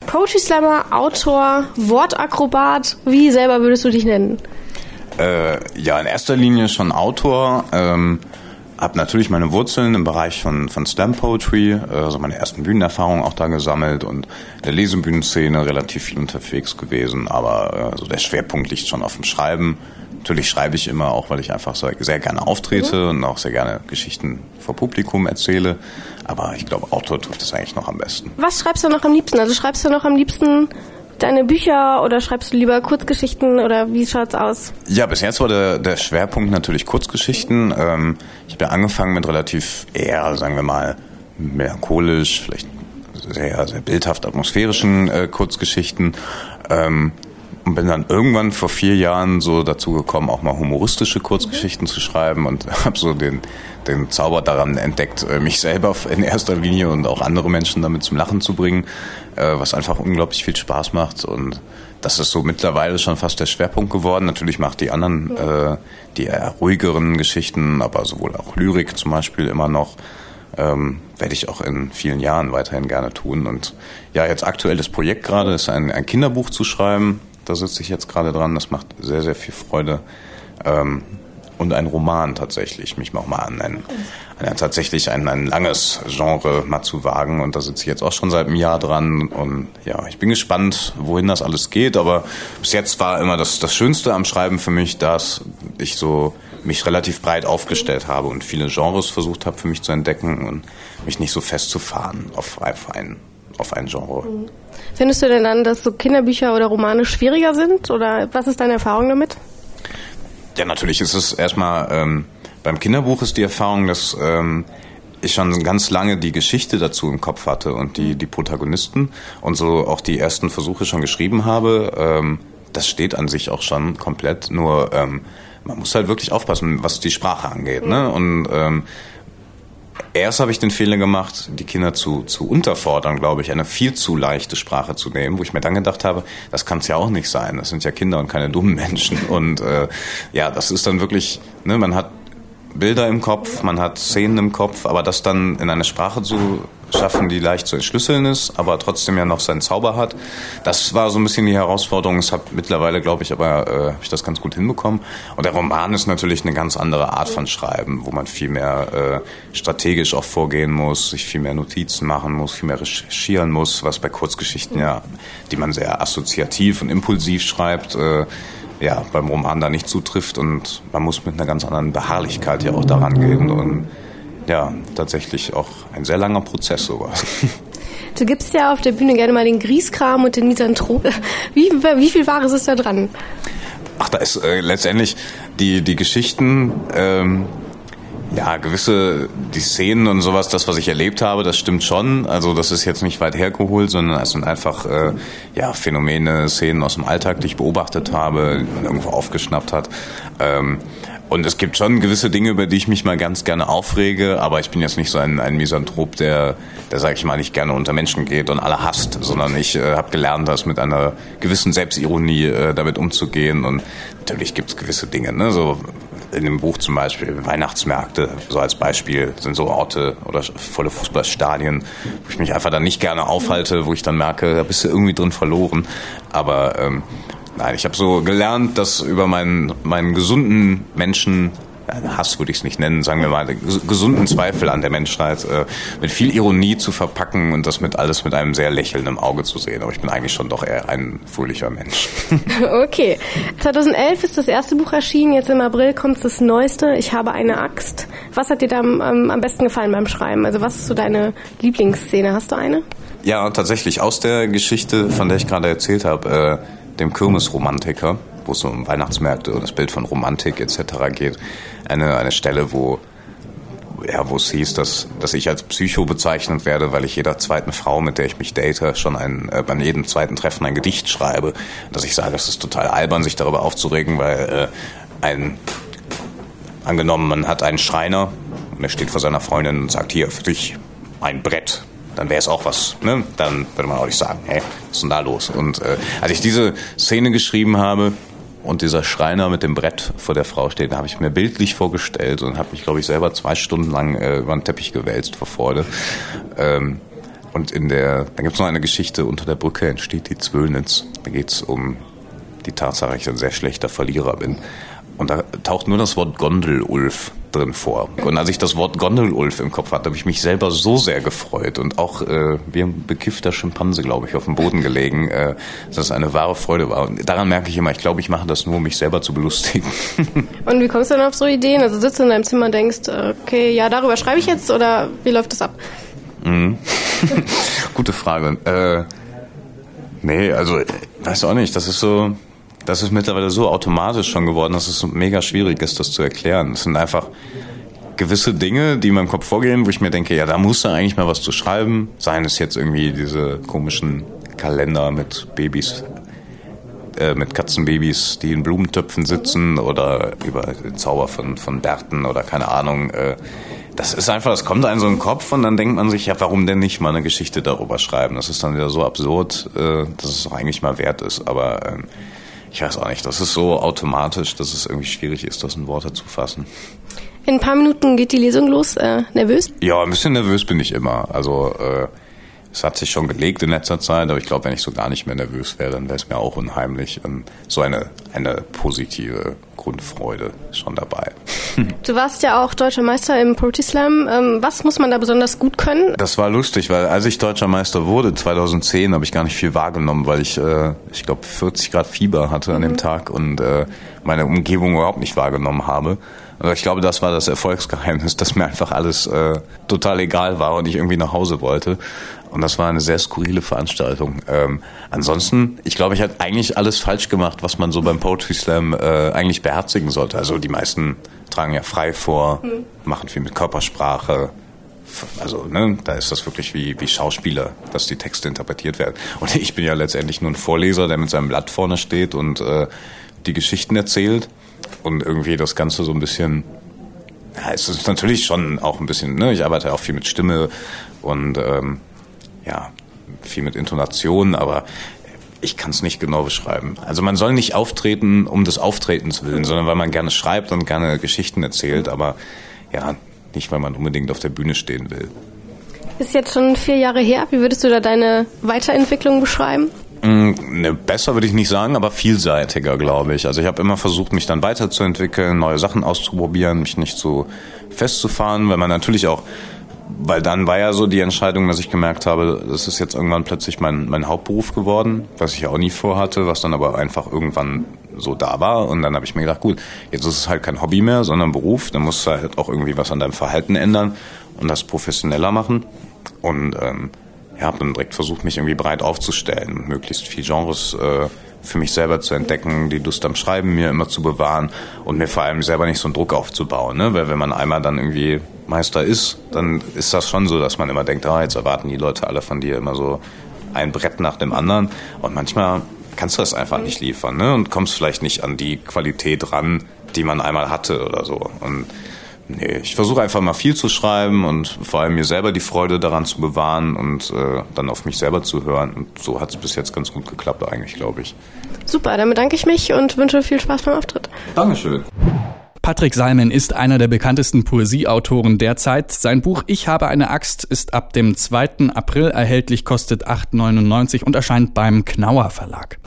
Poetry Slammer, Autor, Wortakrobat. Wie selber würdest du dich nennen? Ja, in erster Linie schon Autor. Hab natürlich meine Wurzeln im Bereich von Slam Poetry, also meine ersten Bühnenerfahrungen auch da gesammelt und in der Lesebühnenszene relativ viel unterwegs gewesen, aber so der Schwerpunkt liegt schon auf dem Schreiben. Natürlich schreibe ich immer auch, weil ich einfach sehr gerne auftrete und auch sehr gerne Geschichten vor Publikum erzähle, aber ich glaube, Autor trifft es eigentlich noch am besten. Was schreibst du noch am liebsten? Also schreibst du noch am liebsten deine Bücher oder schreibst du lieber Kurzgeschichten oder wie schaut's aus? Ja, bis jetzt war der Schwerpunkt natürlich Kurzgeschichten. Ich habe ja angefangen mit relativ eher, sagen wir mal, melancholisch, vielleicht sehr, sehr bildhaft atmosphärischen Kurzgeschichten. Und bin dann irgendwann vor 4 Jahren so dazu gekommen, auch mal humoristische Kurzgeschichten zu schreiben und habe so den Zauber daran entdeckt, mich selber in erster Linie und auch andere Menschen damit zum Lachen zu bringen, was einfach unglaublich viel Spaß macht und das ist so mittlerweile schon fast der Schwerpunkt geworden. Natürlich macht die anderen, die eher ruhigeren Geschichten, aber sowohl auch Lyrik zum Beispiel immer noch, werde ich auch in vielen Jahren weiterhin gerne tun und ja, jetzt aktuelles Projekt gerade ist ein Kinderbuch zu schreiben. Da sitze ich jetzt gerade dran, das macht sehr, sehr viel Freude. Und ein Roman tatsächlich, mich auch mal an tatsächlich ein langes Genre mal zu wagen. Und da sitze ich jetzt auch schon seit einem Jahr dran. Und ja, ich bin gespannt, wohin das alles geht. Aber bis jetzt war immer das Schönste am Schreiben für mich, dass ich so mich relativ breit aufgestellt habe und viele Genres versucht habe für mich zu entdecken und mich nicht so festzufahren auf ein Genre. Findest du denn dann, dass so Kinderbücher oder Romane schwieriger sind? Oder was ist deine Erfahrung damit? Ja, natürlich ist es erstmal, beim Kinderbuch ist die Erfahrung, dass ich schon ganz lange die Geschichte dazu im Kopf hatte und die Protagonisten und so auch die ersten Versuche schon geschrieben habe. Das steht an sich auch schon komplett, nur man muss halt wirklich aufpassen, was die Sprache angeht. Ne? Und erst habe ich den Fehler gemacht, die Kinder zu unterfordern, glaube ich, eine viel zu leichte Sprache zu nehmen, wo ich mir dann gedacht habe, das kann es ja auch nicht sein. Das sind ja Kinder und keine dummen Menschen. Und ja, das ist dann wirklich, ne, man hat Bilder im Kopf, man hat Szenen im Kopf, aber das dann in eine Sprache zu schaffen, die leicht zu entschlüsseln ist, aber trotzdem ja noch seinen Zauber hat. Das war so ein bisschen die Herausforderung. Es hat mittlerweile, glaube ich, aber habe ich das ganz gut hinbekommen. Und der Roman ist natürlich eine ganz andere Art von Schreiben, wo man viel mehr strategisch auch vorgehen muss, sich viel mehr Notizen machen muss, viel mehr recherchieren muss, was bei Kurzgeschichten ja, die man sehr assoziativ und impulsiv schreibt, ja, beim Roman da nicht zutrifft und man muss mit einer ganz anderen Beharrlichkeit ja auch daran gehen und ja, tatsächlich auch ein sehr langer Prozess sowas. Du gibst ja auf der Bühne gerne mal den Grieskram und den Misanthrop. Wie viel Wahres ist da dran? Ach, da ist letztendlich die Geschichten, ja, die Szenen und sowas, das, was ich erlebt habe, das stimmt schon. Also das ist jetzt nicht weit hergeholt, sondern es sind einfach ja, Phänomene, Szenen aus dem Alltag, die ich beobachtet habe, die man irgendwo aufgeschnappt hat. Und es gibt schon gewisse Dinge, über die ich mich mal ganz gerne aufrege, aber ich bin jetzt nicht so ein Misanthrop, der sag ich mal, nicht gerne unter Menschen geht und alle hasst, sondern ich habe gelernt, das mit einer gewissen Selbstironie damit umzugehen und natürlich gibt es gewisse Dinge, ne, so in dem Buch zum Beispiel Weihnachtsmärkte, so als Beispiel, sind so Orte oder volle Fußballstadien, wo ich mich einfach dann nicht gerne aufhalte, wo ich dann merke, da bist du irgendwie drin verloren, aber nein, ich habe so gelernt, dass über meinen gesunden Menschen, Hass würde ich es nicht nennen, sagen wir mal, gesunden Zweifel an der Menschheit mit viel Ironie zu verpacken und das alles mit einem sehr lächelnden Auge zu sehen. Aber ich bin eigentlich schon doch eher ein fröhlicher Mensch. Okay. 2011 ist das erste Buch erschienen, jetzt im April kommt das neueste, Ich habe eine Axt. Was hat dir da am besten gefallen beim Schreiben? Also was ist so deine Lieblingsszene? Hast du eine? Ja, tatsächlich aus der Geschichte, von der ich gerade erzählt habe, dem Kirmesromantiker, wo es um Weihnachtsmärkte und das Bild von Romantik etc. geht. Eine Stelle, wo es hieß, dass ich als Psycho bezeichnet werde, weil ich jeder zweiten Frau, mit der ich mich date, schon bei jedem zweiten Treffen ein Gedicht schreibe. Dass ich sage, es ist total albern, sich darüber aufzuregen, weil angenommen, man hat einen Schreiner und er steht vor seiner Freundin und sagt, hier, für dich ein Brett. Dann wäre es auch was, ne? Dann würde man auch nicht sagen, hey, was ist denn da los? Und als ich diese Szene geschrieben habe und dieser Schreiner mit dem Brett vor der Frau steht, habe ich mir bildlich vorgestellt und habe mich, glaube ich, selber 2 Stunden lang über den Teppich gewälzt vor Freude. Und da gibt es noch eine Geschichte, unter der Brücke entsteht die Zwölnitz. Da geht es um die Tatsache, dass ich ein sehr schlechter Verlierer bin. Und da taucht nur das Wort Gondelulf drin vor. Und als ich das Wort Gondelulf im Kopf hatte, habe ich mich selber so sehr gefreut und auch wie ein bekiffter Schimpanse, glaube ich, auf dem Boden gelegen, dass es eine wahre Freude war. Und daran merke ich immer, ich glaube, ich mache das nur, um mich selber zu belustigen. Und wie kommst du dann auf so Ideen? Also sitzt du in deinem Zimmer und denkst, okay, ja, darüber schreibe ich jetzt, oder wie läuft das ab? Gute Frage. Nee, also, weiß auch nicht, das ist mittlerweile so automatisch schon geworden, dass es mega schwierig ist, das zu erklären. Es sind einfach gewisse Dinge, die in meinem Kopf vorgehen, wo ich mir denke, ja, da musst du eigentlich mal was zu schreiben. Seien es jetzt irgendwie diese komischen Kalender mit Babys, mit Katzenbabys, die in Blumentöpfen sitzen, oder über den Zauber von Bärten oder keine Ahnung. Das ist einfach, das kommt einem so in den Kopf und dann denkt man sich, ja, warum denn nicht mal eine Geschichte darüber schreiben? Das ist dann wieder so absurd, dass es auch eigentlich mal wert ist. Aber ich weiß auch nicht, das ist so automatisch, dass es irgendwie schwierig ist, das in Worte zu fassen. In ein paar Minuten geht die Lesung los. Nervös? Ja, ein bisschen nervös bin ich immer. Also es hat sich schon gelegt in letzter Zeit, aber ich glaube, wenn ich so gar nicht mehr nervös wäre, dann wäre es mir auch unheimlich. Und so eine positive Grundfreude ist schon dabei. Du warst ja auch Deutscher Meister im Poetry Slam. Was muss man da besonders gut können? Das war lustig, weil als ich Deutscher Meister wurde, 2010, habe ich gar nicht viel wahrgenommen, weil ich glaube, 40 Grad Fieber hatte an dem Tag und meine Umgebung überhaupt nicht wahrgenommen habe. Also ich glaube, das war das Erfolgsgeheimnis, dass mir einfach alles total egal war und ich irgendwie nach Hause wollte. Und das war eine sehr skurrile Veranstaltung. Ansonsten, ich glaube, ich habe eigentlich alles falsch gemacht, was man so beim Poetry Slam eigentlich beherzigen sollte. Also die meisten tragen ja frei vor, machen viel mit Körpersprache. Also da ist das wirklich wie Schauspieler, dass die Texte interpretiert werden. Und ich bin ja letztendlich nur ein Vorleser, der mit seinem Blatt vorne steht und die Geschichten erzählt. Und irgendwie das Ganze so ein bisschen, ja, es ist natürlich schon auch ein bisschen, ich arbeite auch viel mit Stimme und viel mit Intonation, aber ich kann es nicht genau beschreiben. Also man soll nicht auftreten um des Auftretens willen, sondern weil man gerne schreibt und gerne Geschichten erzählt, aber ja, nicht weil man unbedingt auf der Bühne stehen will. Ist jetzt schon 4 Jahre her. Wie würdest du da deine Weiterentwicklung beschreiben? Besser würde ich nicht sagen, aber vielseitiger, glaube ich. Also ich habe immer versucht, mich dann weiterzuentwickeln, neue Sachen auszuprobieren, mich nicht so festzufahren, weil man natürlich auch, weil dann war ja so die Entscheidung, dass ich gemerkt habe, das ist jetzt irgendwann plötzlich mein Hauptberuf geworden, was ich auch nie vorhatte, was dann aber einfach irgendwann so da war. Und dann habe ich mir gedacht, gut, jetzt ist es halt kein Hobby mehr, sondern Beruf. Dann musst du halt auch irgendwie was an deinem Verhalten ändern und das professioneller machen. Und habe dann direkt versucht, mich irgendwie breit aufzustellen, möglichst viel Genres für mich selber zu entdecken, die Lust am Schreiben mir immer zu bewahren und mir vor allem selber nicht so einen Druck aufzubauen. Ne? Weil wenn man einmal dann irgendwie Meister ist, dann ist das schon so, dass man immer denkt, jetzt erwarten die Leute alle von dir immer so ein Brett nach dem anderen. Und manchmal kannst du das einfach nicht liefern, ne? Und kommst vielleicht nicht an die Qualität ran, die man einmal hatte oder so. Und ich versuche einfach mal viel zu schreiben und vor allem mir selber die Freude daran zu bewahren und dann auf mich selber zu hören. Und so hat es bis jetzt ganz gut geklappt eigentlich, glaube ich. Super, dann bedanke ich mich und wünsche viel Spaß beim Auftritt. Dankeschön. Patrick Salmen ist einer der bekanntesten Poesieautoren derzeit. Sein Buch Ich habe eine Axt ist ab dem 2. April erhältlich, kostet 8,99 und erscheint beim Knauer Verlag.